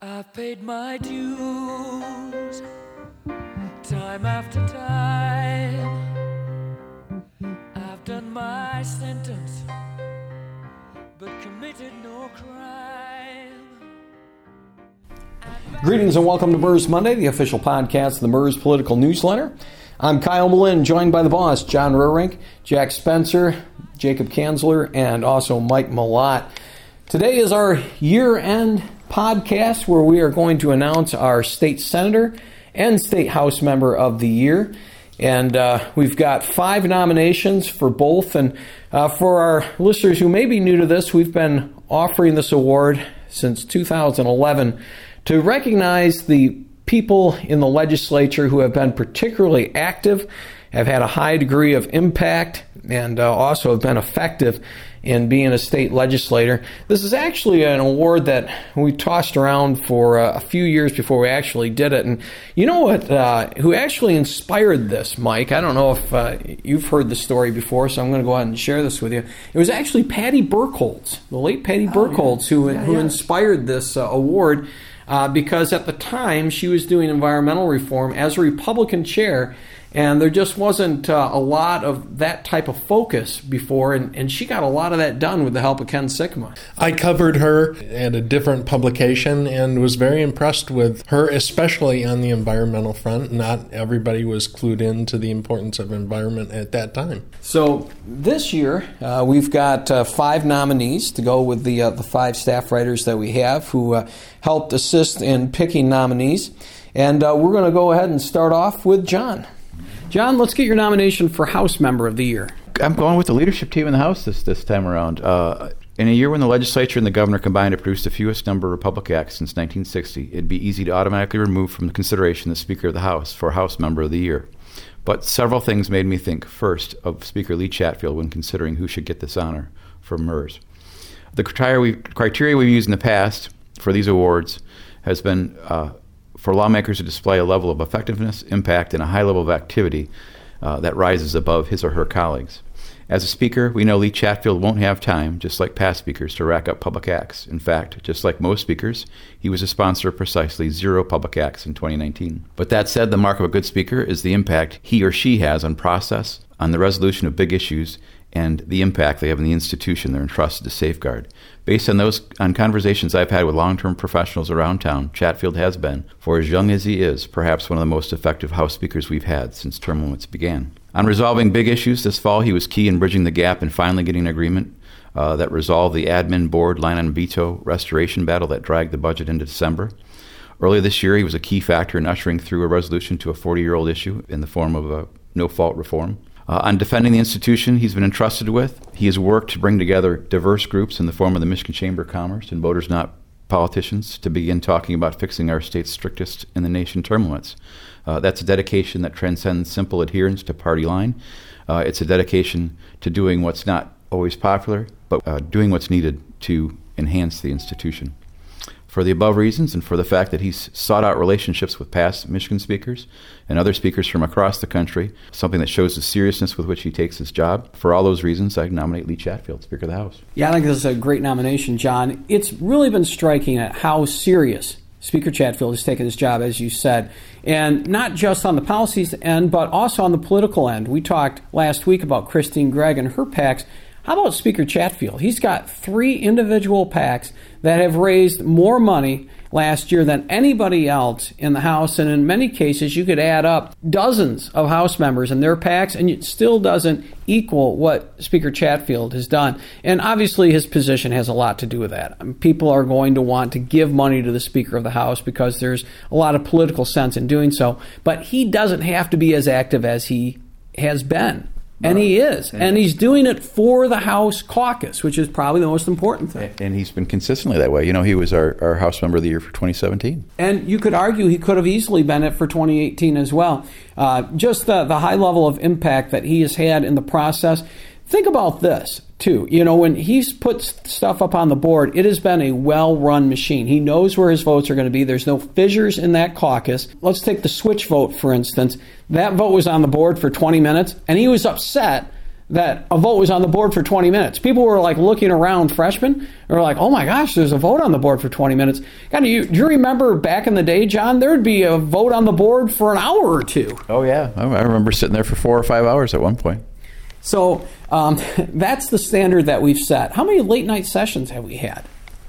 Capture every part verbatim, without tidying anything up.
I've paid my dues, time after time. I've done my sentence, but committed no crime. Greetings and welcome to Murs Monday, the official podcast of the Murs Political Newsletter. I'm Kyle Malin, joined by the boss, John Rurink, Jack Spencer, Jacob Kanzler, and also Mike Malott. Today is our year-end podcast where we are going to announce our state senator and state house member of the year. And uh, we've got five nominations for both. And uh, for our listeners who may be new to this, we've been offering this award since two thousand eleven to recognize the people in the legislature who have been particularly active, have had a high degree of impact, and uh, also have been effective in being a state legislator. This is actually an award that we tossed around for uh, a few years before we actually did it. And you know what? Uh, who actually inspired this, Mike? I don't know if uh, you've heard the story before, so I'm going to go ahead and share this with you. It was actually Patty Burkholz, the late Patty oh, Burkholz, yeah. who, yeah, who yeah. inspired this uh, award uh, because at the time she was doing environmental reform as a Republican chair. And there just wasn't uh, a lot of that type of focus before, and, and she got a lot of that done with the help of Ken Sikkema. I covered her at a different publication and was very impressed with her, especially on the environmental front. Not everybody was clued in to the importance of environment at that time. So this year, uh, we've got uh, five nominees to go with the, uh, the five staff writers that we have who uh, helped assist in picking nominees. And uh, we're going to go ahead and start off with John. John, let's get your nomination for House Member of the Year. I'm going with the leadership team in the House this this time around. Uh, in a year when the legislature and the governor combined to produce the fewest number of Republic Acts since nineteen sixty, it'd be easy to automatically remove from the consideration the Speaker of the House for House Member of the Year. But several things made me think, first, of Speaker Lee Chatfield when considering who should get this honor from Murs. The criteria we've, criteria we've used in the past for these awards has been uh, for lawmakers to display a level of effectiveness, impact, and a high level of activity uh, that rises above his or her colleagues. As a speaker, we know Lee Chatfield won't have time, just like past speakers, to rack up public acts. In fact, just like most speakers, he was a sponsor of precisely zero public acts in twenty nineteen. But that said, the mark of a good speaker is the impact he or she has on process, on the resolution of big issues, and the impact they have in the institution they're entrusted to safeguard. Based on those on conversations I've had with long-term professionals around town, Chatfield has been, for as young as he is, perhaps one of the most effective House speakers we've had since term limits began. On resolving big issues this fall, he was key in bridging the gap and finally getting an agreement uh, that resolved the admin board line on veto restoration battle that dragged the budget into December. Earlier this year, he was a key factor in ushering through a resolution to a forty-year-old issue in the form of a no-fault reform. Uh, on defending the institution he's been entrusted with, he has worked to bring together diverse groups in the form of the Michigan Chamber of Commerce and Voters Not Politicians to begin talking about fixing our state's strictest in the nation term limits. Uh, that's a dedication that transcends simple adherence to party line. Uh, it's a dedication to doing what's not always popular, but uh, doing what's needed to enhance the institution. For the above reasons and for the fact that he's sought out relationships with past Michigan speakers and other speakers from across the country, something that shows the seriousness with which he takes his job, for all those reasons, I nominate Lee Chatfield, Speaker of the House. Yeah, I think this is a great nomination, John. It's really been striking at how serious Speaker Chatfield has taken his job, as you said, and not just on the policies end, but also on the political end. We talked last week about Christine Gregg and her PACs. How about Speaker Chatfield? He's got three individual PACs that have raised more money last year than anybody else in the House, and in many cases you could add up dozens of House members and their PACs, and it still doesn't equal what Speaker Chatfield has done. And obviously his position has a lot to do with that. People are going to want to give money to the Speaker of the House because there's a lot of political sense in doing so, but he doesn't have to be as active as he has been. And he is. And he's doing it for the House caucus, which is probably the most important thing. And he's been consistently that way. You know, he was our, our House Member of the Year for twenty seventeen. And you could argue he could have easily been it for twenty eighteen as well. Uh, just the, the high level of impact that he has had in the process. Think about this, too. You know, when he's put stuff up on the board, it has been a well-run machine. He knows where his votes are going to be. There's no fissures in that caucus. Let's take the switch vote, for instance. That vote was on the board for twenty minutes, and he was upset that a vote was on the board for twenty minutes. People were like looking around, freshmen, they were like, oh my gosh, there's a vote on the board for twenty minutes. God, do you, do you remember back in the day, John, there'd be a vote on the board for an hour or two? Oh, yeah. I I remember sitting there for four or five hours at one point. So um, that's the standard that we've set. How many late night sessions have we had?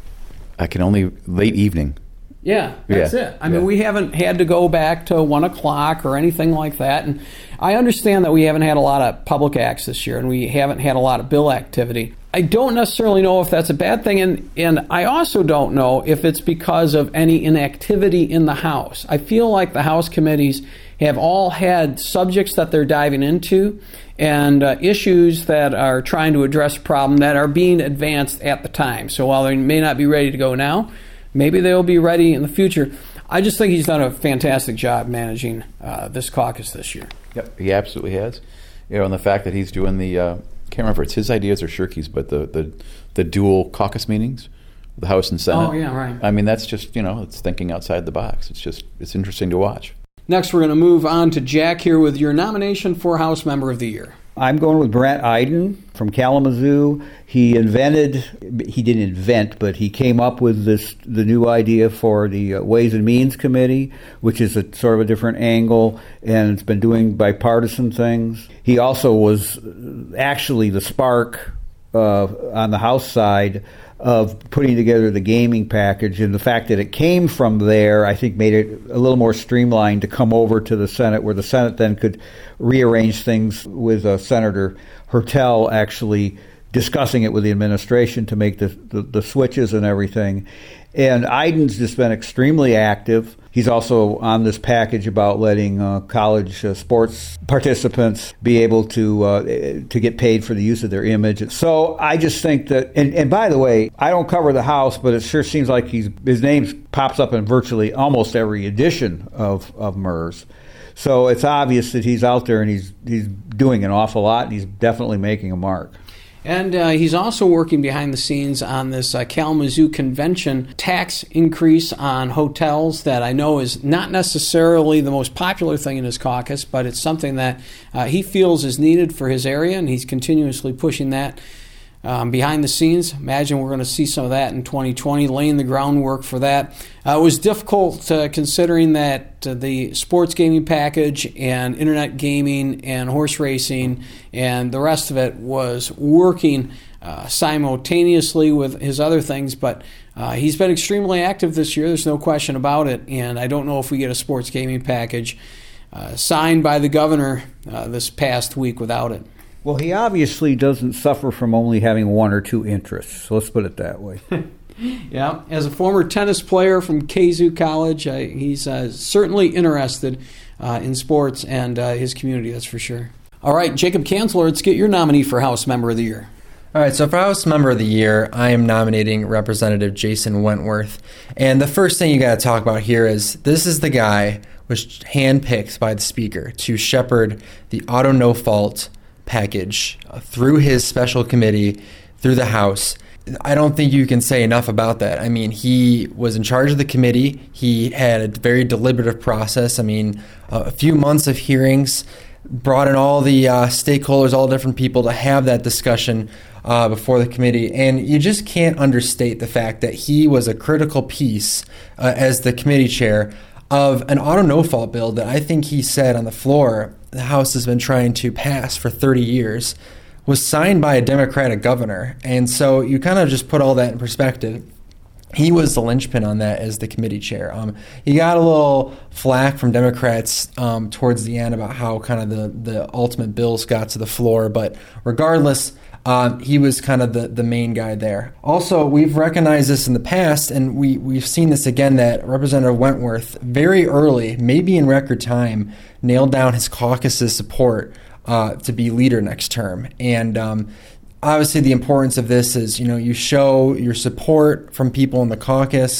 I can only late evening. Yeah, that's Yeah, it. I mean, yeah. we haven't had to go back to one o'clock or anything like that. And I understand that we haven't had a lot of public acts this year, and we haven't had a lot of bill activity. I don't necessarily know if that's a bad thing, and, and I also don't know if it's because of any inactivity in the House. I feel like the House committees have all had subjects that they're diving into and uh, issues that are trying to address a problem that are being advanced at the time. So while they may not be ready to go now, maybe they'll be ready in the future. I just think he's done a fantastic job managing uh, this caucus this year. Yep, he absolutely has. You know, and the fact that he's doing the, uh, I can't remember if it's his ideas or Shirky's, but the, the, the dual caucus meetings, the House and Senate. Oh, yeah, right. I mean, that's just, you know, it's thinking outside the box. It's just, it's interesting to watch. Next, we're going to move on to Jack here with your nomination for House Member of the Year. I'm going with Brent Iden from Kalamazoo. He invented, he didn't invent, but he came up with this, the new idea for the uh, Ways and Means Committee, which is a sort of a different angle, and it's been doing bipartisan things. He also was actually the spark uh, on the House side of putting together the gaming package, and the fact that it came from there, I think, made it a little more streamlined to come over to the Senate, where the Senate then could rearrange things with uh, Senator Hertel actually discussing it with the administration to make the, the, the switches and everything. And Iden's just been extremely active. He's also on this package about letting uh, college uh, sports participants be able to uh, to get paid for the use of their image. So I just think that, and, and by the way, I don't cover the House, but it sure seems like he's his name pops up in virtually almost every edition of, of M E R S. So it's obvious that he's out there and he's he's doing an awful lot, and he's definitely making a mark. And uh, he's also working behind the scenes on this uh, Kalamazoo Convention tax increase on hotels that I know is not necessarily the most popular thing in his caucus, but it's something that uh, he feels is needed for his area, and he's continuously pushing that um, behind the scenes. Imagine we're going to see some of that in twenty twenty, laying the groundwork for that. Uh, it was difficult uh, considering that uh, the sports gaming package and internet gaming and horse racing and the rest of it was working uh, simultaneously with his other things, but uh, he's been extremely active this year. There's no question about it, and I don't know if we get a sports gaming package uh, signed by the governor uh, this past week without it. Well, he obviously doesn't suffer from only having one or two interests. So let's put it that way. Yeah, as a former tennis player from Kazoo College, uh, he's uh, certainly interested uh, in sports and uh, his community, that's for sure. All right, Jacob Kanzler, let's get your nominee for House Member of the Year. All right, so for House Member of the Year, I am nominating Representative Jason Wentworth. And the first thing you got to talk about here is this is the guy was handpicked by the Speaker to shepherd the auto no-fault package uh, through his special committee, through the House. I don't think you can say enough about that. I mean, he was in charge of the committee. He had a very deliberative process. I mean, uh, a few months of hearings, brought in all the uh, stakeholders, all different people to have that discussion uh, before the committee. And you just can't understate the fact that he was a critical piece uh, as the committee chair of an auto no-fault bill that I think he said on the floor the House has been trying to pass for thirty years, was signed by a Democratic governor. And so you kind of just put all that in perspective. He was the linchpin on that as the committee chair. Um, he got a little flack from Democrats um, towards the end about how kind of the, the ultimate bills got to the floor. But regardless, um, he was kind of the, the main guy there. Also, we've recognized this in the past, and we, we've seen this again, that Representative Wentworth very early, maybe in record time, nailed down his caucus's support uh, to be leader next term. And um, obviously the importance of this is, you know, you show your support from people in the caucus.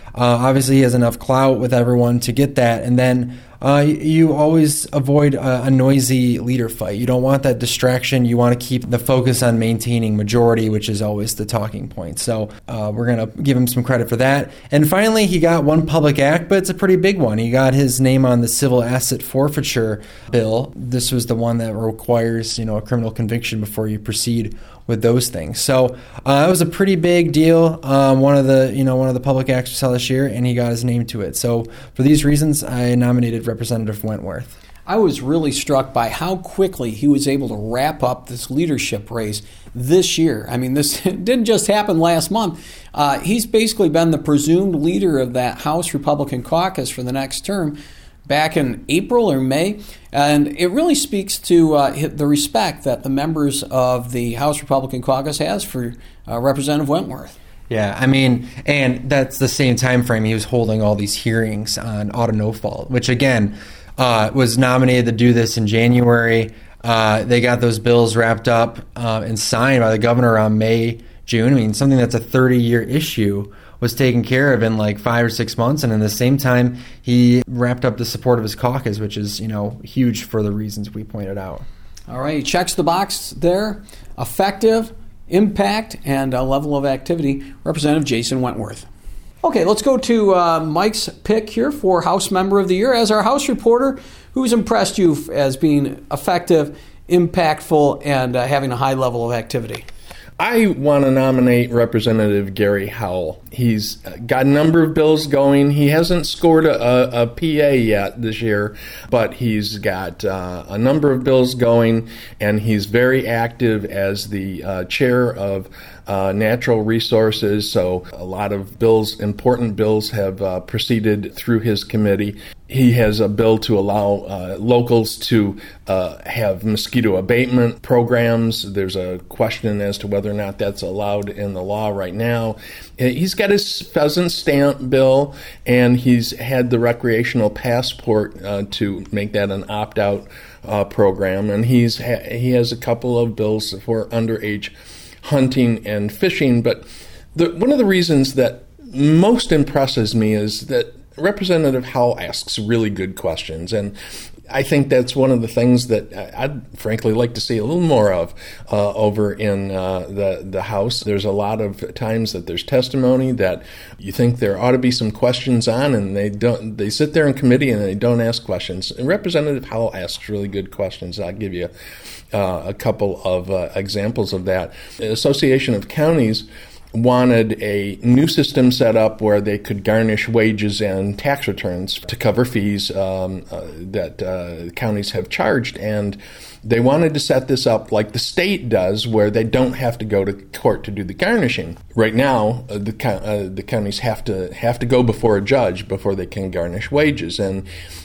Uh, obviously, he has enough clout with everyone to get that. And then uh, you always avoid a, a noisy leader fight. You don't want that distraction. You want to keep the focus on maintaining majority, which is always the talking point. So uh, we're going to give him some credit for that. And finally, he got one public act, but it's a pretty big one. He got his name on the civil asset forfeiture bill. This was the one that requires, you know, a criminal conviction before you proceed with those things. So uh, it was a pretty big deal. Um, one of the, you know, one of the public acts we saw this year, and he got his name to it. So for these reasons, I nominated Representative Wentworth. I was really struck by how quickly he was able to wrap up this leadership race this year. I mean, this didn't just happen last month. Uh, he's basically been the presumed leader of that House Republican caucus for the next term back in April or May. And it really speaks to uh, the respect that the members of the House Republican caucus has for uh, Representative Wentworth. Yeah, I mean, and that's the same time frame he was holding all these hearings on auto no fault, which again uh, was nominated to do this in January. Uh, they got those bills wrapped up uh, and signed by the governor on May, June. I mean, something that's a thirty-year issue was taken care of in like five or six months, and in the same time, he wrapped up the support of his caucus, which is, you know, huge for the reasons we pointed out. All right, he checks the box there. Effective, impact, and a level of activity. Representative Jason Wentworth. Okay, let's go to uh, Mike's pick here for House Member of the Year. As our House reporter, who's impressed you as being effective, impactful, and uh, having a high level of activity? I want to nominate Representative Gary Howell. He's got a number of bills going. He hasn't scored a, a P A yet this year, but he's got uh, a number of bills going, and he's very active as the uh, chair of uh, natural resources. So a lot of bills, important bills, have uh, proceeded through his committee. He has a bill to allow uh, locals to uh, have mosquito abatement programs. There's a question as to whether or not that's allowed in the law right now. He's got his pheasant stamp bill, and he's had the recreational passport uh, to make that an opt-out uh, program. And he's ha- he has a couple of bills for underage hunting and fishing. But the, one of the reasons that most impresses me is that Representative Howell asks really good questions, and I think that's one of the things that I'd frankly like to see a little more of uh, over in uh, the the House. There's a lot of times that there's testimony that you think there ought to be some questions on, and they don't. They sit there in committee and they don't ask questions. And Representative Howell asks really good questions. I'll give you uh, a couple of uh, examples of that. The Association of Counties wanted a new system set up where they could garnish wages and tax returns to cover fees um, uh, that uh, counties have charged. And they wanted to set this up like the state does, where they don't have to go to court to do the garnishing. Right now, uh, the uh, the counties have to have to go before a judge before they can garnish wages. And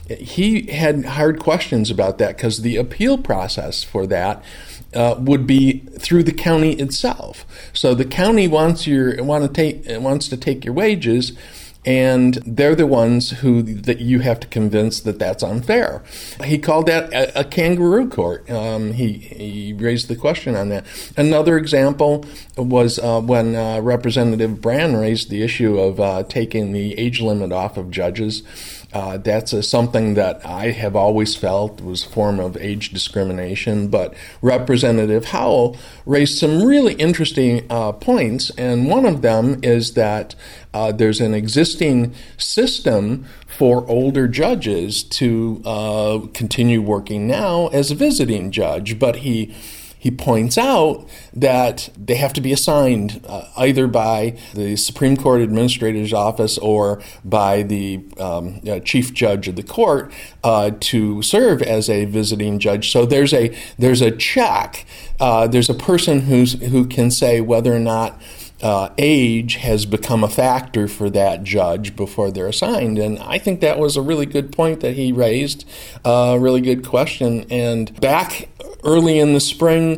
he had hard questions about that because the appeal process for that Uh, would be through the county itself. So the county wants your want to take wants to take your wages, and they're the ones who that you have to convince that that's unfair. He called that a, a kangaroo court. Um, he he raised the question on that. Another example was uh, when uh, Representative Brand raised the issue of uh, taking the age limit off of judges. Uh, that's a, something that I have always felt was a form of age discrimination, but Representative Howell raised some really interesting uh, points, and one of them is that uh, there's an existing system for older judges to uh, continue working now as a visiting judge, but he He points out that they have to be assigned uh, either by the Supreme Court Administrator's Office or by the um, uh, Chief Judge of the court uh, to serve as a visiting judge. So there's a there's a check. Uh, there's a person who's who can say whether or not Uh, age has become a factor for that judge before they're assigned. And I think that was a really good point that he raised, a uh, really good question. And back early in the spring,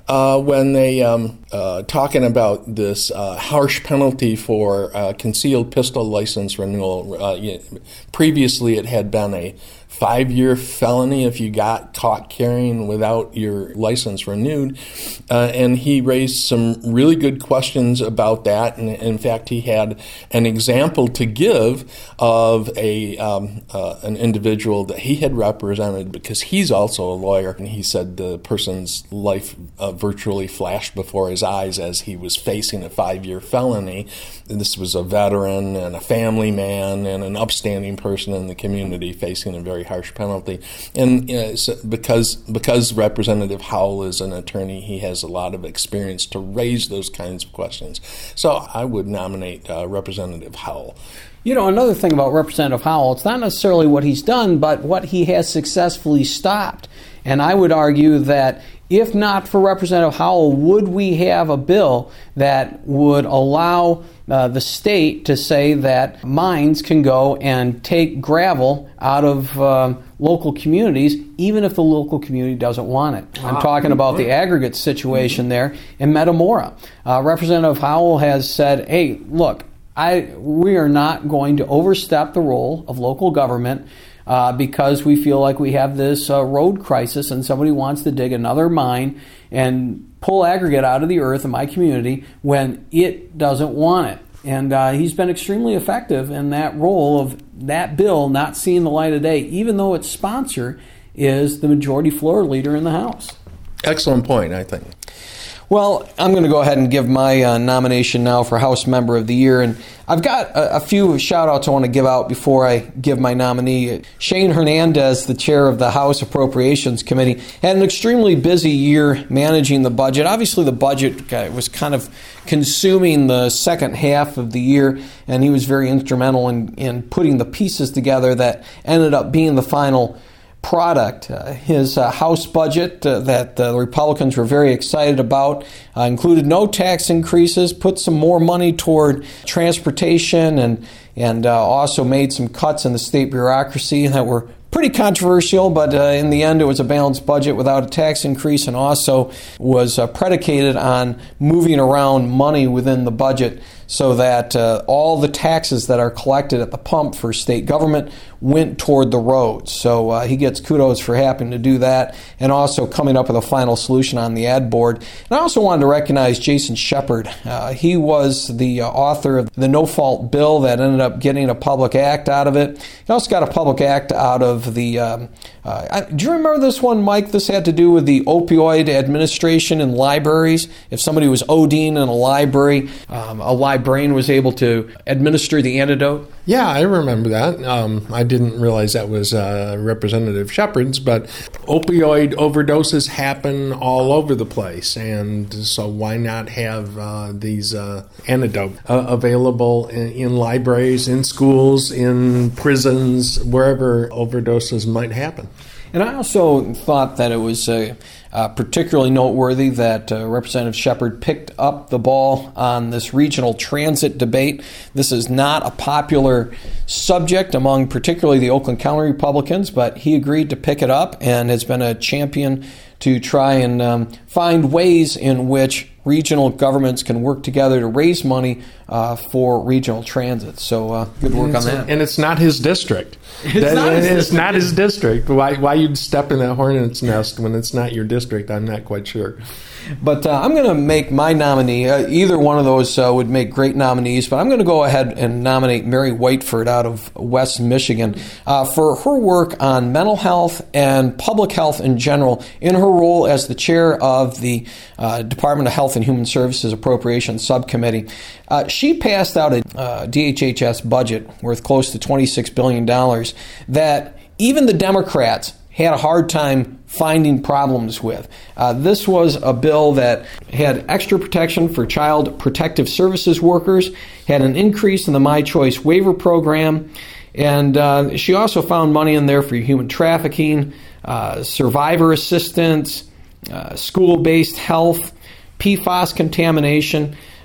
uh, when they um, uh, talking about this uh, harsh penalty for uh, concealed pistol license renewal. Uh, previously, it had been a five-year felony if you got caught carrying without your license renewed. Uh, and he raised some really good questions about that. And in fact, he had an example to give of a um, uh, an individual that he had represented, because he's also a lawyer. And he said the person's life uh, virtually flashed before his eyes as he was facing a five-year felony. And this was a veteran and a family man and an upstanding person in the community facing a very harsh penalty. And uh, so because because Representative Howell is an attorney, he has a lot of experience to raise those kinds of questions. So I would nominate uh, Representative Howell. You know, another thing about Representative Howell, it's not necessarily what he's done, but what he has successfully stopped. And I would argue that if not for Representative Howell, would we have a bill that would allow uh, the state to say that mines can go and take gravel out of uh, local communities, even if the local community doesn't want it? I'm talking about the aggregate situation there in Metamora. Uh, Representative Howell has said, hey, look, I we are not going to overstep the role of local government Uh, because we feel like we have this uh, road crisis and somebody wants to dig another mine and pull aggregate out of the earth in my community when it doesn't want it. And uh, he's been extremely effective in that role of that bill not seeing the light of day, even though its sponsor is the majority floor leader in the House. Excellent point, I think. Well, I'm going to go ahead and give my uh, nomination now for House Member of the Year. And I've got a, a few shout-outs I want to give out before I give my nominee. Shane Hernandez, the chair of the House Appropriations Committee, had an extremely busy year managing the budget. Obviously, the budget was kind of consuming the second half of the year, and he was very instrumental in, in putting the pieces together that ended up being the final product. Uh, his uh, House budget uh, that uh, the Republicans were very excited about uh, included no tax increases, put some more money toward transportation, and and uh, also made some cuts in the state bureaucracy that were pretty controversial, but uh, in the end it was a balanced budget without a tax increase, and also was uh, predicated on moving around money within the budget so that uh, all the taxes that are collected at the pump for state government went toward the roads. So uh, he gets kudos for having to do that, and also coming up with a final solution on the ad board. And I also wanted to recognize Jason Shepard. Uh, he was the uh, author of the no-fault bill that ended up getting a public act out of it. He also got a public act out of the... Um, uh, do you remember this one, Mike? This had to do with the opioid administration in libraries. If somebody was ODing in a library, um, a librarian was able to administer the antidote. Yeah, I remember that. Um, I didn't realize that was uh, Representative Shepard's, but opioid overdoses happen all over the place, and so why not have uh, these uh, antidote uh, available in, in libraries, in schools, in prisons, wherever overdoses might happen. And I also thought that it was uh, uh, particularly noteworthy that uh, Representative Shepard picked up the ball on this regional transit debate. This is not a popular subject among particularly the Oakland County Republicans, but he agreed to pick it up and has been a champion to try and um, find ways in which regional governments can work together to raise money uh, for regional transit. So uh, good work on that. And it's not his district. It's, that, not, his it's district. not his district. Why, why you'd step in that hornet's nest when it's not your district, I'm not quite sure. But uh, I'm going to make my nominee. Uh, either one of those uh, would make great nominees, but I'm going to go ahead and nominate Mary Whiteford out of West Michigan uh, for her work on mental health and public health in general in her role as the chair of the uh, Department of Health and Human Services Appropriations Subcommittee. Uh, she passed out a uh, D H H S budget worth close to twenty-six billion dollars that even the Democrats had a hard time finding problems with. Uh, this was a bill that had extra protection for child protective services workers, had an increase in the My Choice waiver program, and uh, she also found money in there for human trafficking, uh, survivor assistance, uh, school-based health, P FAS contamination.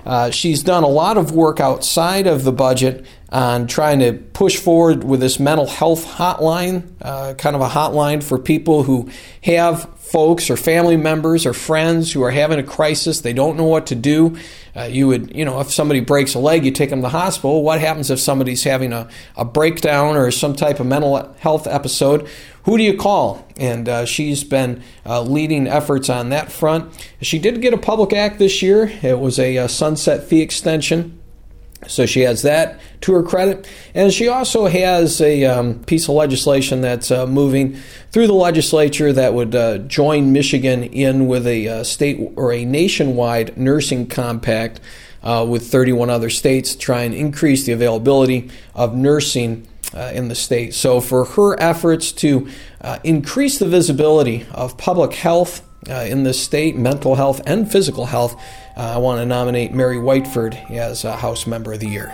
Uh, she's done a lot of work outside of the budget on trying to push forward with this mental health hotline, uh, kind of a hotline for people who have folks or family members or friends who are having a crisis. They don't know what to do. Uh, you would, you know, if somebody breaks a leg, you take them to the hospital. What happens if somebody's having a, a breakdown or some type of mental health episode? Who do you call? And uh, she's been uh, leading efforts on that front. She did get a public act this year. It was a, a sunset fee extension. So she has that to her credit. And she also has a um, piece of legislation that's uh, moving through the legislature that would uh, join Michigan in with a uh, state or a nationwide nursing compact uh, with thirty-one other states to try and increase the availability of nursing uh, in the state. So for her efforts to uh, increase the visibility of public health Uh, in this state, mental health and physical health, uh, I want to nominate Mary Whiteford as a House Member of the Year.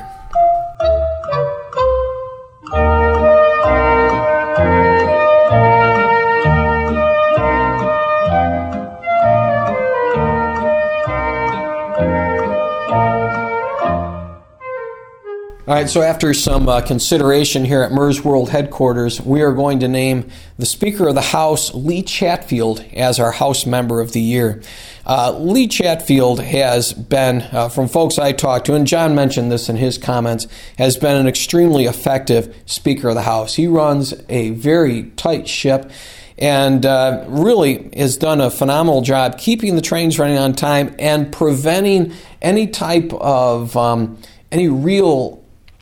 All right, so after some uh, consideration here at MERS World Headquarters, we are going to name the Speaker of the House, Lee Chatfield, as our House Member of the Year. Uh, Lee Chatfield has been, uh, from folks I talked to, and John mentioned this in his comments, has been an extremely effective Speaker of the House. He runs a very tight ship and uh, really has done a phenomenal job keeping the trains running on time and preventing any type of, um, any real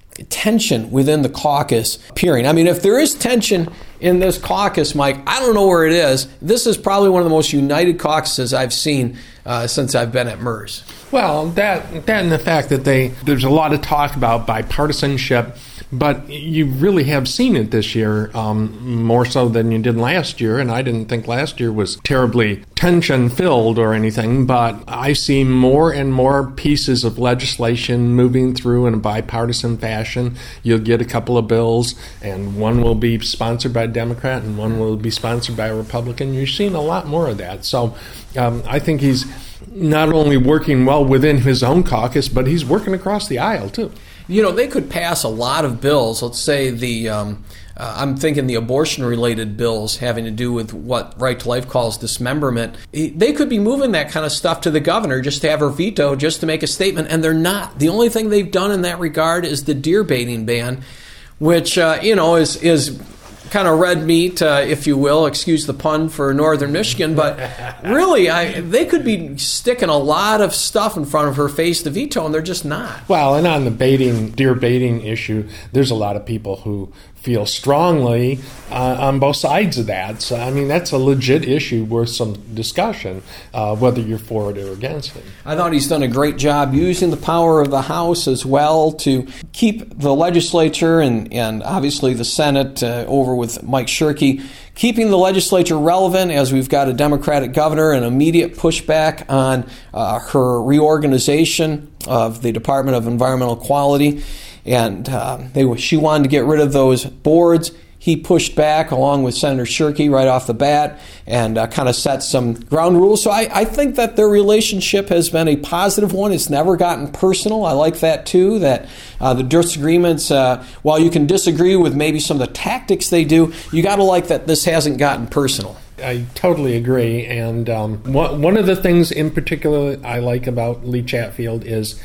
tension within the caucus appearing. I mean, if there is tension in this caucus, Mike, I don't know where it is. This is probably one of the most united caucuses I've seen uh, since I've been at MERS. Well, that that and the fact that they there's a lot of talk about bipartisanship, but you really have seen it this year um, more so than you did last year, and I didn't think last year was terribly tension-filled or anything, but I see more and more pieces of legislation moving through in a bipartisan fashion. You'll get a couple of bills, and one will be sponsored by a Democrat and one will be sponsored by a Republican. You're seeing a lot more of that. So um, I think he's not only working well within his own caucus, but he's working across the aisle, too. You know, they could pass a lot of bills. Let's say the, um, uh, I'm thinking the abortion-related bills having to do with what Right to Life calls dismemberment. They could be moving that kind of stuff to the governor just to have her veto, just to make a statement, and they're not. The only thing they've done in that regard is the deer baiting ban, which, uh, you know, is is kind of red meat, uh, if you will, excuse the pun, for northern Michigan. But really, I, they could be sticking a lot of stuff in front of her face to veto, and they're just not. Well, and on the baiting, deer baiting issue, there's a lot of people who feel strongly uh, on both sides of that. So, I mean, that's a legit issue worth some discussion, uh, whether you're for it or against it. I thought he's done a great job using the power of the House as well to keep the legislature and, and obviously the Senate uh, over with Mike Shirkey, keeping the legislature relevant as we've got a Democratic governor and immediate pushback on uh, her reorganization of the Department of Environmental Quality. And uh, they she wanted to get rid of those boards. He pushed back along with Senator Shirkey right off the bat and uh, kind of set some ground rules. So I, I think that their relationship has been a positive one. It's never gotten personal. I like that too, that uh, the disagreements, uh, while you can disagree with maybe some of the tactics they do, you got to like that this hasn't gotten personal. I totally agree. And um, one, one of the things in particular I like about Lee Chatfield is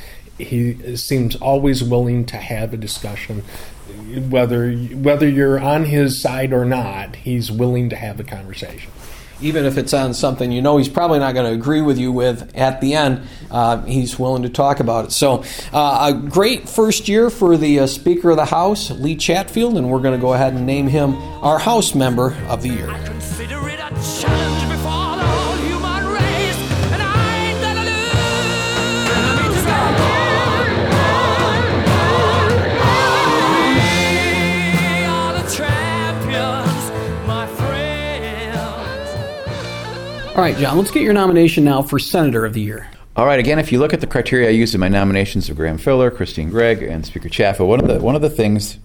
he seems always willing to have a discussion. Whether whether you're on his side or not, he's willing to have a conversation. Even if it's on something you know he's probably not going to agree with you with at the end, uh, he's willing to talk about it. So uh, a great first year for the uh, Speaker of the House, Lee Chatfield, and we're going to go ahead and name him our House Member of the Year. I consider it a challenge before the whole human race, and I ain't gonna lose. We are the champions, my friends. All right, John, let's get your nomination now for Senator of the Year. All right. Again, if you look at the criteria I used in my nominations of Graham Filler, Christine Gregg, and Speaker Chatfield, one of the one of the things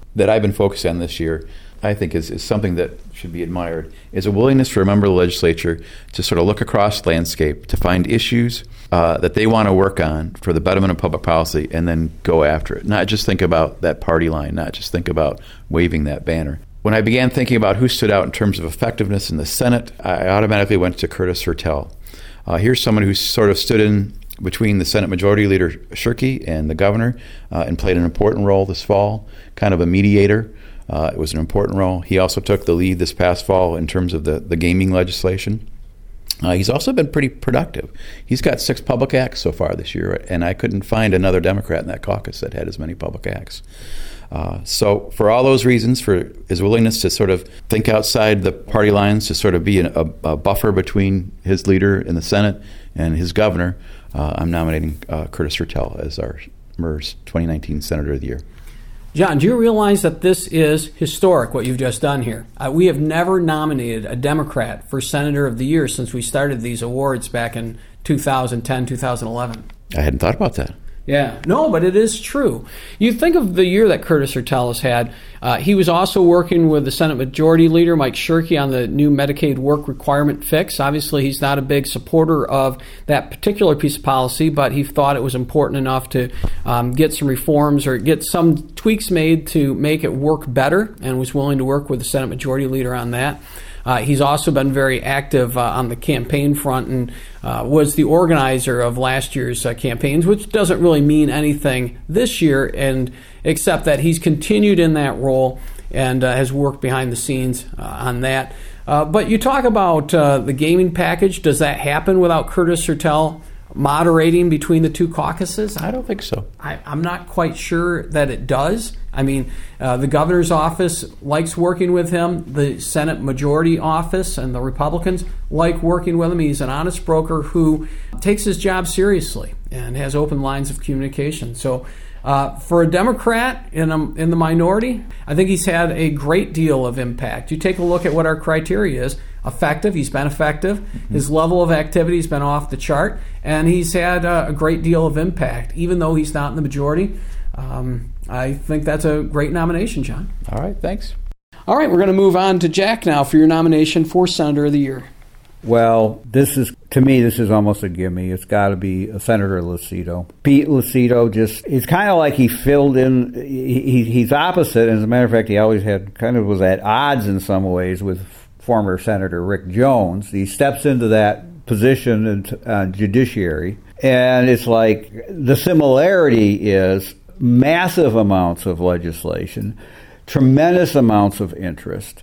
that I've been focused on this year, I think is, is something that should be admired, is a willingness for a member of the legislature to sort of look across the landscape, to find issues uh, that they want to work on for the betterment of public policy, and then go after it. Not just think about that party line, not just think about waving that banner. When I began thinking about who stood out in terms of effectiveness in the Senate, I automatically went to Curtis Hertel. Uh, here's someone who sort of stood in between the Senate Majority Leader Shirkey and the governor uh, and played an important role this fall, kind of a mediator. Uh, it was an important role. He also took the lead this past fall in terms of the, the gaming legislation. Uh, he's also been pretty productive. He's got six public acts so far this year, and I couldn't find another Democrat in that caucus that had as many public acts. Uh, so for all those reasons, for his willingness to sort of think outside the party lines, to sort of be an, a, a buffer between his leader in the Senate and his governor, uh, I'm nominating uh, Curtis Hertel as our M E R S twenty nineteen Senator of the Year. John, do you realize that this is historic, what you've just done here? Uh, we have never nominated a Democrat for Senator of the Year since we started these awards back in two thousand ten, two thousand eleven. I hadn't thought about that. Yeah, no, but it is true. You think of the year that Curtis Hertel has had. Uh, he was also working with the Senate Majority Leader, Mike Shirkey, on the new Medicaid work requirement fix. Obviously, he's not a big supporter of that particular piece of policy, but he thought it was important enough to um, get some reforms or get some tweaks made to make it work better, and was willing to work with the Senate Majority Leader on that. Uh, he's also been very active uh, on the campaign front and uh, was the organizer of last year's uh, campaigns, which doesn't really mean anything this year, and except that he's continued in that role and uh, has worked behind the scenes uh, on that. Uh, but you talk about uh, the gaming package. Does that happen without Curtis Hertel moderating between the two caucuses? I don't think so. I, I'm not quite sure that it does. I mean, uh, the governor's office likes working with him. The Senate Majority Office and the Republicans like working with him. He's an honest broker who takes his job seriously and has open lines of communication. So uh, for a Democrat in, a, in the minority, I think he's had a great deal of impact. You take a look at what our criteria is. Effective, he's been effective. Mm-hmm. His level of activity has been off the chart, and he's had uh, a great deal of impact, even though he's not in the majority. Um, I think that's a great nomination, John. All right, thanks. All right, we're going to move on to Jack now for your nomination for Senator of the Year. Well, this is, to me, this is almost a gimme. It's got to be Senator Lucido. Pete Lucido just, it's kind of like he filled in, he, he's opposite, and as a matter of fact, he always had, kind of was at odds in some ways with former Senator Rick Jones. He steps into that position in uh, judiciary, and it's like the similarity is massive amounts of legislation, tremendous amounts of interest.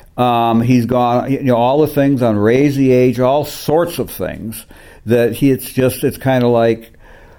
Um, he's gone, you know, all the things on raise the age, all sorts of things that he, it's just, it's kind of like,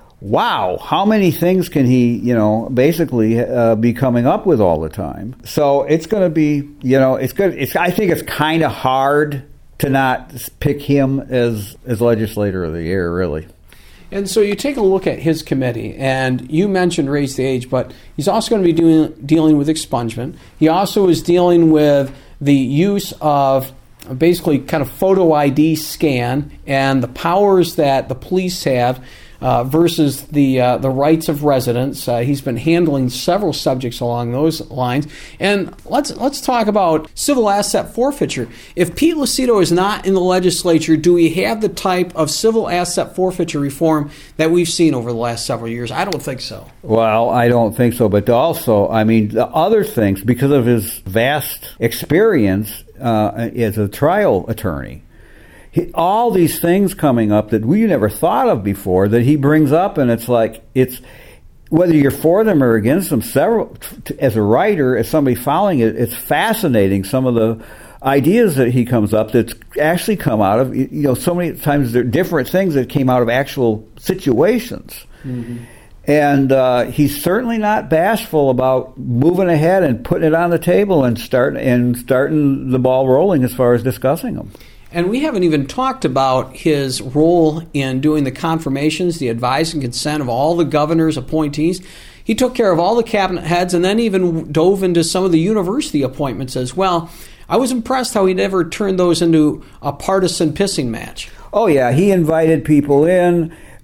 wow, how many things can he, you know, basically uh, be coming up with all the time? So it's going to be, you know, it's good. It's, I think it's kind of hard to not pick him as, as legislator of the year, really. And so you take a look at his committee, and you mentioned raise the age, but he's also going to be doing, dealing with expungement. He also is dealing with the use of basically kind of photo I D scan and the powers that the police have uh, versus the uh, the rights of residents. Uh, he's been handling several subjects along those lines. And let's let's talk about civil asset forfeiture. If Pete Lucido is not in the legislature, do we have the type of civil asset forfeiture reform that we've seen over the last several years? I don't think so. Well, I don't think so. But also, I mean, the other things, because of his vast experience uh, as a trial attorney, He, all these things coming up that we never thought of before that he brings up, and it's like, it's whether you're for them or against them, several, t- as a writer, as somebody following it, it's fascinating some of the ideas that he comes up that's actually come out of, you know, so many times there are different things that came out of actual situations. Mm-hmm. And uh, he's certainly not bashful about moving ahead and putting it on the table and start and starting the ball rolling as far as discussing them. And we haven't even talked about his role in doing the confirmations, the advice and consent of all the governor's appointees. He took care of all the cabinet heads and then even dove into some of the university appointments as well. I was impressed how he never turned those into a partisan pissing match. Oh, yeah. He invited people in.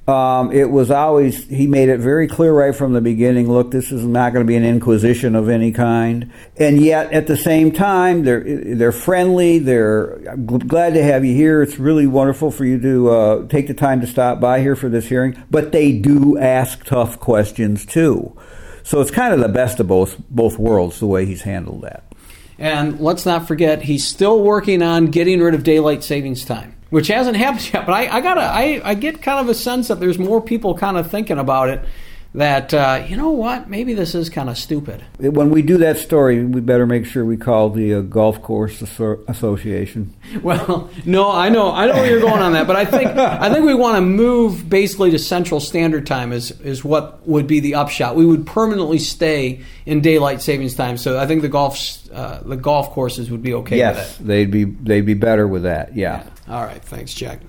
Um, it was always, he made it very clear right from the beginning, look, this is not going to be an inquisition of any kind. And yet, at the same time, they're they're friendly, they're I'm glad to have you here. It's really wonderful for you to uh, take the time to stop by here for this hearing. But they do ask tough questions, too. So it's kind of the best of both both worlds, the way he's handled that. And let's not forget, he's still working on getting rid of daylight savings time, which hasn't happened yet. But I, I gotta, I, I get kind of a sense that there's more people kind of thinking about it. That uh, you know what, maybe this is kind of stupid. When we do that story, we better make sure we call the uh, Golf Course Asso- Association. Well, no, I know, I know where you're going on that, but I think, I think we want to move basically to Central Standard Time is is what would be the upshot. We would permanently stay in daylight savings time, so I think the golf uh, the golf courses would be okay yes, with it. Yes, they'd be they'd be better with that. Yeah. yeah. All right, thanks, Jack.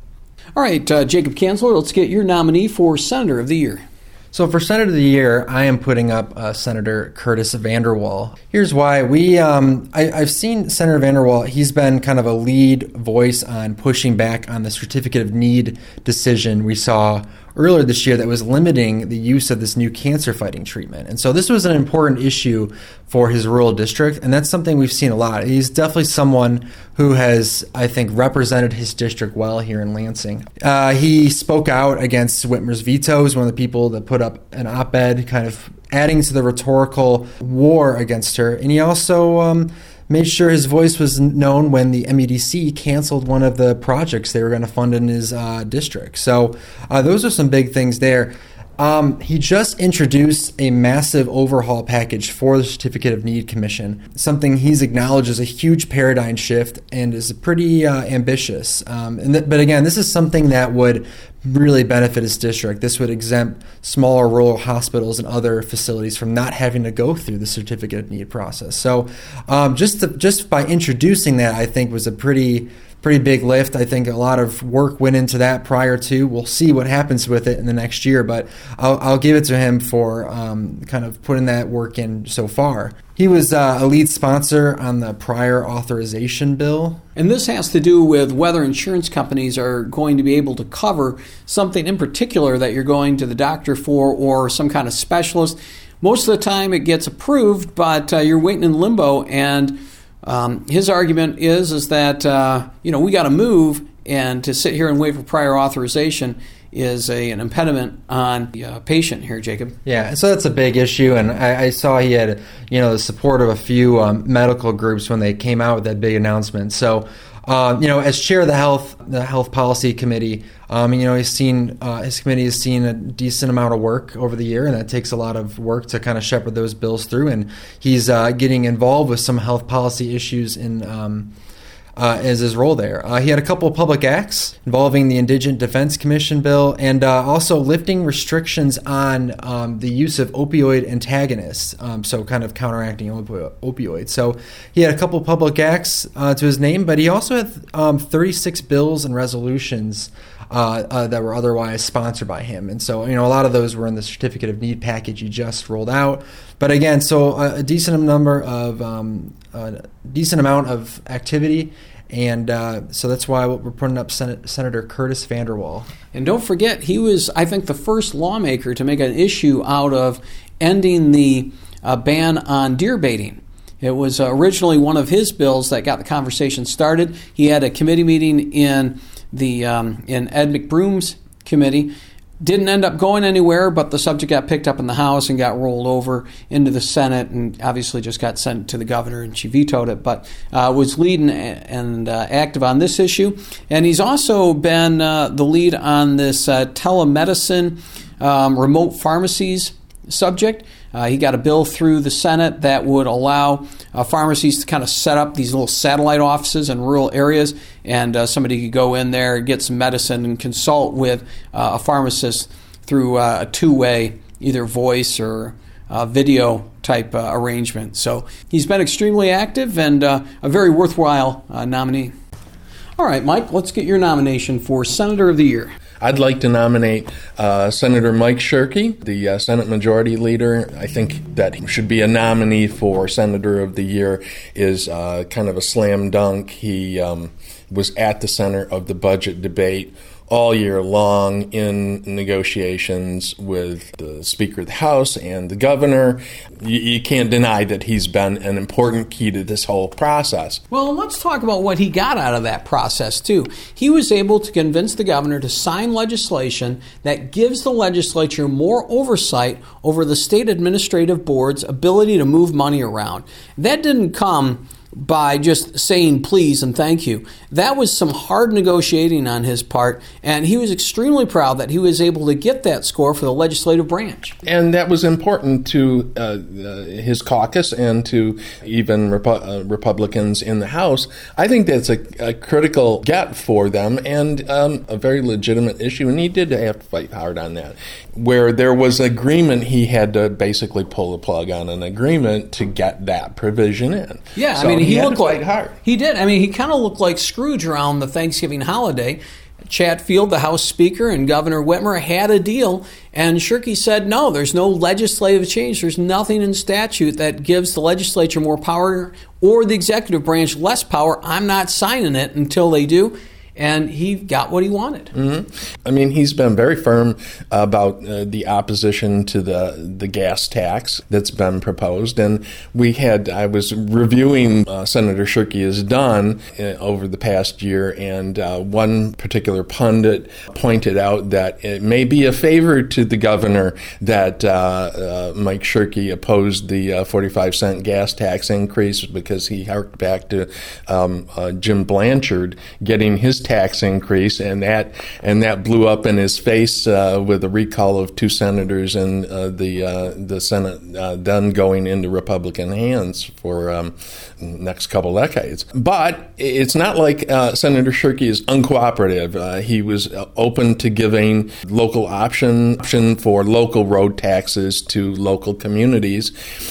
All right, uh, Jacob Kanzler, let's get your nominee for Senator of the Year. So for Senator of the Year, I am putting up uh, Senator Curtis Vanderwall. Here's why. We, um, I, I've seen Senator Vanderwall. He's been kind of a lead voice on pushing back on the Certificate of Need decision we saw earlier this year that was limiting the use of this new cancer fighting treatment. And so this was an important issue for his rural district, and that's something we've seen a lot. He's definitely someone who has, I think, represented his district well here in Lansing. Uh, he spoke out against Whitmer's veto. He was one of the people that put up an op-ed kind of adding to the rhetorical war against her. And he also um, made sure his voice was known when the M E D C canceled one of the projects they were going to fund in his uh, district. So uh, those are some big things there. Um, he just introduced a massive overhaul package for the Certificate of Need Commission, something he's acknowledged as a huge paradigm shift and is pretty uh, ambitious. Um, and th- but again, this is something that would really benefit his district. This would exempt smaller rural hospitals and other facilities from not having to go through the Certificate of Need process. So um, just to, just by introducing that, I think was a pretty pretty big lift. I think a lot of work went into that prior to. We'll see what happens with it in the next year, but I'll, I'll give it to him for um, kind of putting that work in so far. He was uh, a lead sponsor on the prior authorization bill. And this has to do with whether insurance companies are going to be able to cover something in particular that you're going to the doctor for or some kind of specialist. Most of the time it gets approved, but uh, you're waiting in limbo, and Um, his argument is is that uh, you know we got to move, and to sit here and wait for prior authorization is a, an impediment on the uh, patient here, Jacob. Yeah, so that's a big issue, and I, I saw he had you know the support of a few um, medical groups when they came out with that big announcement. So. Uh, you know, as chair of the health, the health policy committee, um, you know, he's seen uh, his committee has seen a decent amount of work over the year, and that takes a lot of work to kind of shepherd those bills through. And he's uh, getting involved with some health policy issues in um, uh, as his role there. Uh, he had a couple of public acts involving the Indigent Defense Commission bill, and uh, also lifting restrictions on um, the use of opioid antagonists, um, so kind of counteracting opi- opioids. So he had a couple of public acts uh, to his name, but he also had um, thirty-six bills and resolutions uh, uh, that were otherwise sponsored by him. And so, you know, a lot of those were in the Certificate of Need package he just rolled out. But again, so a, a decent number of um, a decent amount of activity, and uh, so that's why we're putting up Sen- Senator Curtis Vanderwall. And don't forget, he was, I think, the first lawmaker to make an issue out of ending the uh, ban on deer baiting. It was uh, originally one of his bills that got the conversation started. He had a committee meeting in the um, in Ed McBroom's committee. Didn't end up going anywhere, but the subject got picked up in the House and got rolled over into the Senate, and obviously just got sent to the governor, and she vetoed it, but uh, was leading and uh, active on this issue. And he's also been uh, the lead on this uh, telemedicine, um, remote pharmacies subject. Uh, he got a bill through the Senate that would allow uh, pharmacies to kind of set up these little satellite offices in rural areas, and uh, somebody could go in there, get some medicine, and consult with uh, a pharmacist through uh, a two-way, either voice or uh, video type uh, arrangement. So he's been extremely active and uh, a very worthwhile uh, nominee. All right, Mike, let's get your nomination for Senator of the Year. I'd like to nominate uh, Senator Mike Shirkey, the uh, Senate Majority Leader. I think that he should be a nominee for Senator of the Year. Is uh, kind of a slam dunk. He um, was at the center of the budget debate all year long in negotiations with the Speaker of the House and the governor. You, you can't deny that he's been an important key to this whole process. Well, let's talk about what he got out of that process, too. He was able to convince the governor to sign legislation that gives the legislature more oversight over the state administrative board's ability to move money around. That didn't come by just saying please and thank you. That was some hard negotiating on his part, and he was extremely proud that he was able to get that score for the legislative branch. And that was important to uh, uh, his caucus and to even Repu- uh, Republicans in the House. I think that's a, a critical get for them and um, a very legitimate issue, and he did have to fight hard on that. Where there was agreement, he had to basically pull the plug on an agreement to get that provision in. Yeah, so I mean, he, he had looked to fight like hard. He did. I mean, he kind of looked like Scrooge around the Thanksgiving holiday. Chatfield, the House Speaker, and Governor Whitmer had a deal, and Shirkey said, no, there's no legislative change. There's nothing in statute that gives the legislature more power or the executive branch less power. I'm not signing it until they do. And he got what he wanted. Mm-hmm. I mean, he's been very firm about uh, the opposition to the the gas tax that's been proposed. And we had, I was reviewing uh, Senator Shirkey has done uh, over the past year, and uh, one particular pundit pointed out that it may be a favor to the governor that uh, uh, Mike Shirkey opposed the uh, forty-five cent gas tax increase because he harked back to um, uh, Jim Blanchard getting his tax increase, and that and that blew up in his face uh, with a recall of two senators and uh, the uh, the Senate uh, then going into Republican hands for um, next couple decades. But it's not like uh, Senator Shirkey is uncooperative. Uh, he was open to giving local option option for local road taxes to local communities.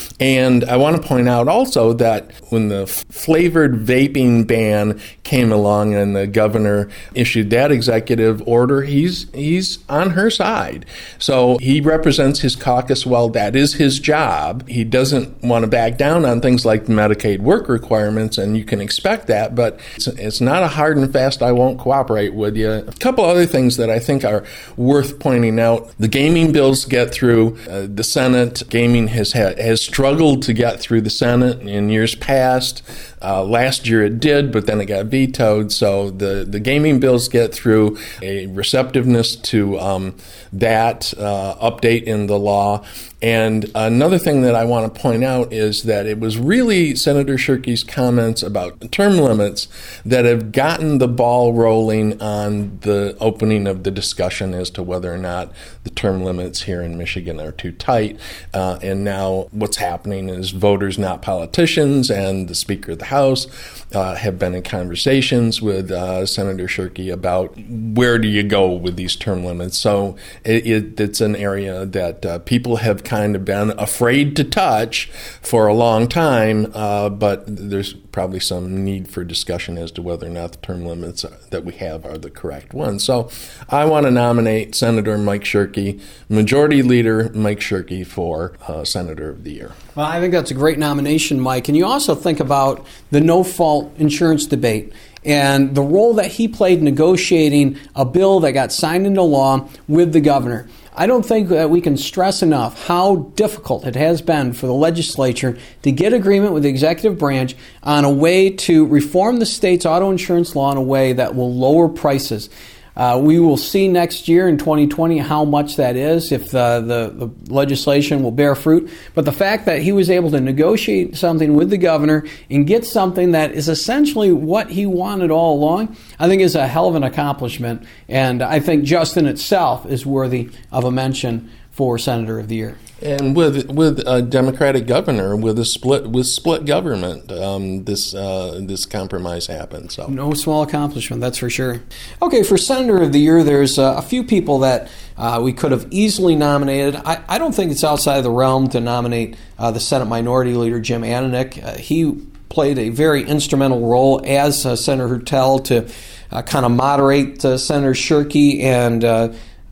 And I want to point out also that when the f- flavored vaping ban came along and the governor issued that executive order, he's he's on her side. So he represents his caucus well. That is his job. He doesn't want to back down on things like Medicaid work requirements, and you can expect that, but it's, it's not a hard and fast, I won't cooperate with you. A couple other things that I think are worth pointing out. The gaming bills get through uh, the Senate. Gaming has had, has struggled to get through the Senate in years past. Uh, last year it did, but then it got vetoed. So the, the gaming bills get through, a receptiveness to um, that uh, update in the law. And another thing that I want to point out is that it was really Senator Shirkey's comments about term limits that have gotten the ball rolling on the opening of the discussion as to whether or not the term limits here in Michigan are too tight. Uh, and now what's happening is voters, not politicians, and the Speaker of the House uh, have been in conversations with uh, Senator Shirkey about where do you go with these term limits. So it, it, it's an area that uh, people have kind of been afraid to touch for a long time, uh, but there's probably some need for discussion as to whether or not the term limits that we have are the correct ones. So I want to nominate Senator Mike Shirkey, Majority Leader Mike Shirkey, for uh, Senator of the Year. Well, I think that's a great nomination, Mike. And you also think about the no-fault insurance debate and the role that he played in negotiating a bill that got signed into law with the governor. I don't think that we can stress enough how difficult it has been for the legislature to get agreement with the executive branch on a way to reform the state's auto insurance law in a way that will lower prices. Uh, we will see next year in twenty twenty how much that is, if the, the, the legislation will bear fruit. But the fact that he was able to negotiate something with the governor and get something that is essentially what he wanted all along, I think is a hell of an accomplishment. And I think just in itself is worthy of a mention for Senator of the Year. And with with a Democratic governor, with a split with split government, um, this uh, this compromise happened. So no small accomplishment, that's for sure. Okay, for Senator of the Year, there's uh, a few people that uh, we could have easily nominated. I, I don't think it's outside of the realm to nominate uh, the Senate Minority Leader Jim Ananich. Uh, he played a very instrumental role as uh, Senator Hertel to uh, kind of moderate uh, Senator Shirkey and Uh,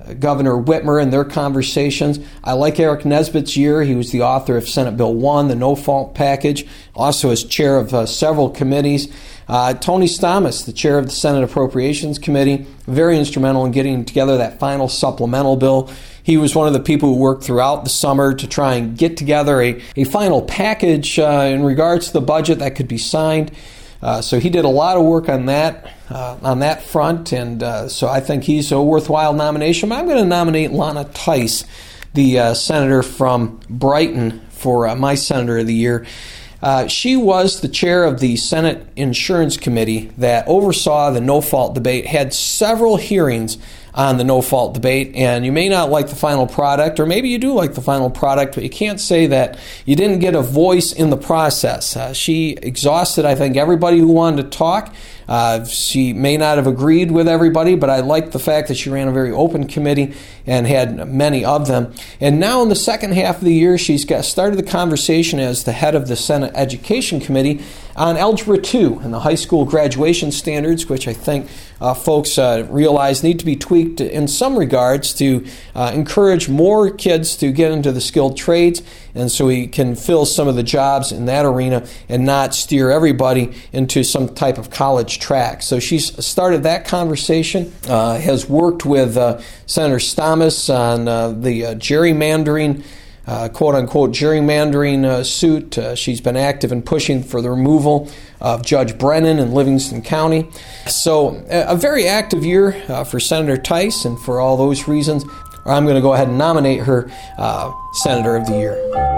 Governor Whitmer and their conversations. I like Eric Nesbitt's year. He was the author of Senate Bill one, the no-fault package, also as chair of uh, several committees. Uh, Tony Stamas, the chair of the Senate Appropriations Committee, very instrumental in getting together that final supplemental bill. He was one of the people who worked throughout the summer to try and get together a, a final package uh, in regards to the budget that could be signed. Uh, so he did a lot of work on that uh, on that front, and uh, so I think he's a worthwhile nomination. I'm going to nominate Lana Tice, the uh, senator from Brighton, for uh, my Senator of the Year. Uh, she was the chair of the Senate Insurance Committee that oversaw the no-fault debate, had several hearings on the no-fault debate, and you may not like the final product, or maybe you do like the final product, but you can't say that you didn't get a voice in the process. Uh, she exhausted, I think, everybody who wanted to talk. Uh, she may not have agreed with everybody, but I like the fact that she ran a very open committee and had many of them. And now in the second half of the year, she's got started the conversation as the head of the Senate Education Committee on Algebra two and the high school graduation standards, which I think uh, folks uh, realize need to be tweaked in some regards to uh, encourage more kids to get into the skilled trades, and so we can fill some of the jobs in that arena and not steer everybody into some type of college track. So she's started that conversation, uh, has worked with uh, Senator Stamas on uh, the uh, gerrymandering Uh, quote-unquote gerrymandering uh, suit. Uh, she's been active in pushing for the removal of Judge Brennan in Livingston County. So a, a very active year uh, for Senator Tice, and for all those reasons, I'm going to go ahead and nominate her uh, Senator of the Year.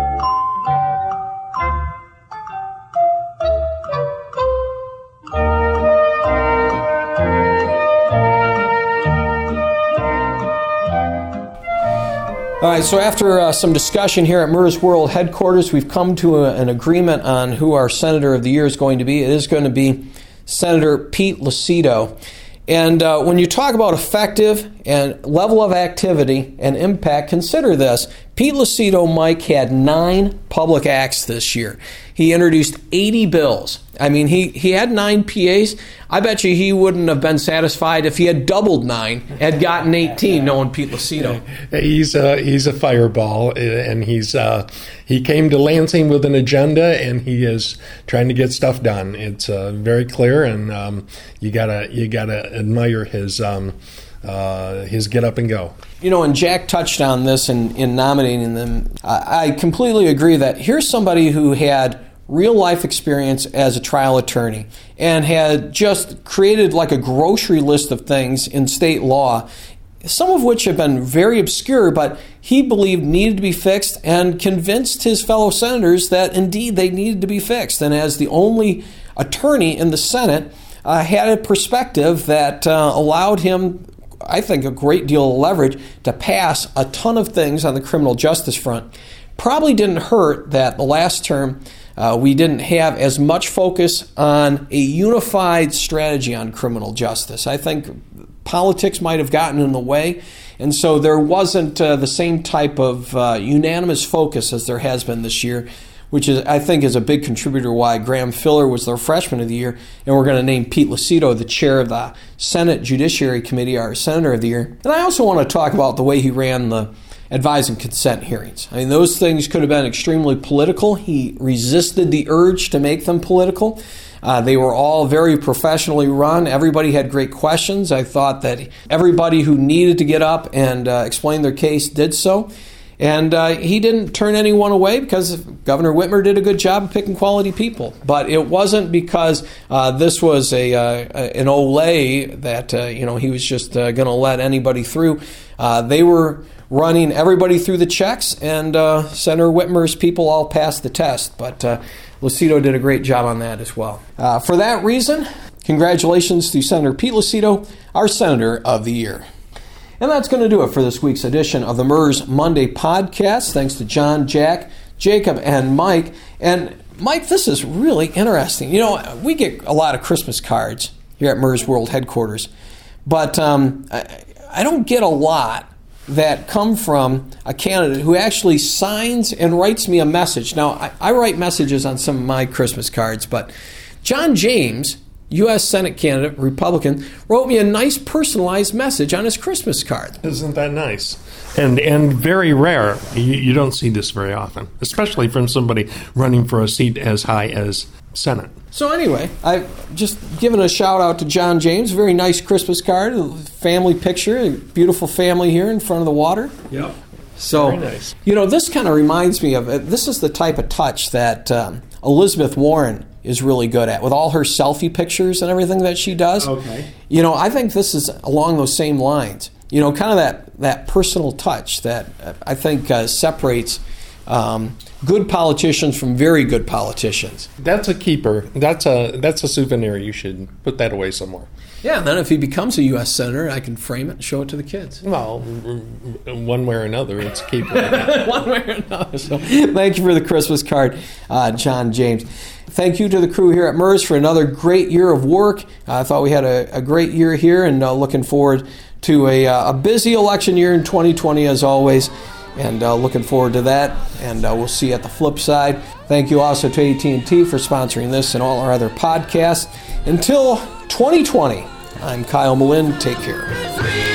All right, so after uh, some discussion here at MERS World Headquarters, we've come to a, an agreement on who our Senator of the Year is going to be. It is going to be Senator Pete Lucido. And uh, when you talk about effective and level of activity and impact, consider this. Pete Lucido, Mike, had nine public acts this year. He introduced eighty bills. I mean, he, he had nine P As. I bet you he wouldn't have been satisfied if he had doubled nine, had gotten eighteen, knowing Pete Lucido. He's a, he's a fireball, and he's uh, he came to Lansing with an agenda, and he is trying to get stuff done. It's uh, very clear, and um, you gotta you gotta admire his um, uh, his get up and go. You know, and Jack touched on this in, in nominating them. I, I completely agree that here's somebody who had real life experience as a trial attorney and had just created like a grocery list of things in state law, some of which have been very obscure, but he believed needed to be fixed, and convinced his fellow senators that indeed they needed to be fixed. And as the only attorney in the Senate, uh, had a perspective that uh, allowed him, I think, a great deal of leverage to pass a ton of things on the criminal justice front. Probably didn't hurt that the last term uh, we didn't have as much focus on a unified strategy on criminal justice. I think politics might have gotten in the way, and so there wasn't uh, the same type of uh, unanimous focus as there has been this year, which is, I think, is a big contributor why Graham Filler was their Freshman of the Year, and we're going to name Pete Lucido the chair of the Senate Judiciary Committee, our Senator of the Year. And I also want to talk about the way he ran the advise and consent hearings. I mean, those things could have been extremely political. He resisted the urge to make them political. Uh, they were all very professionally run. Everybody had great questions. I thought that everybody who needed to get up and uh, explain their case did so. And uh, he didn't turn anyone away because Governor Whitmer did a good job of picking quality people. But it wasn't because uh, this was a uh, an Olay that uh, you know he was just uh, going to let anybody through. Uh, they were running everybody through the checks, and uh, Senator Whitmer's people all passed the test. But uh, Lucido did a great job on that as well. Uh, for that reason, congratulations to Senator Pete Lucido, our Senator of the Year. And that's going to do it for this week's edition of the MERS Monday podcast. Thanks to John, Jack, Jacob, and Mike. And Mike, this is really interesting. You know, we get a lot of Christmas cards here at MERS World Headquarters, but um, I, I don't get a lot that come from a candidate who actually signs and writes me a message. Now, I, I write messages on some of my Christmas cards, but John James, U S Senate candidate, Republican, wrote me a nice personalized message on his Christmas card. Isn't that nice? And and very rare. You, you don't see this very often, especially from somebody running for a seat as high as Senate. So anyway, I've just given a shout out to John James. Very nice Christmas card, a family picture, a beautiful family here in front of the water. Yep. So, Very nice. You know, this kind of reminds me of, uh, this is the type of touch that um, Elizabeth Warren is really good at, with all her selfie pictures and everything that she does. Okay. You know, I think this is along those same lines. You know, kind of that, that personal touch that uh, I think uh, separates um, good politicians from very good politicians. That's a keeper. That's a that's a souvenir. You should put that away somewhere. Yeah, and then if he becomes a U S Senator, I can frame it and show it to the kids. Well, one way or another, it's a keeper. One way or another. So thank you for the Christmas card, uh, John James. Thank you to the crew here at M E R S for another great year of work. Uh, I thought we had a, a great year here, and uh, looking forward to a, uh, a busy election year in twenty twenty as always. And uh, looking forward to that, and uh, we'll see you at the flip side. Thank you also to A T and T for sponsoring this and all our other podcasts. Until twenty twenty, I'm Kyle Malin. Take care.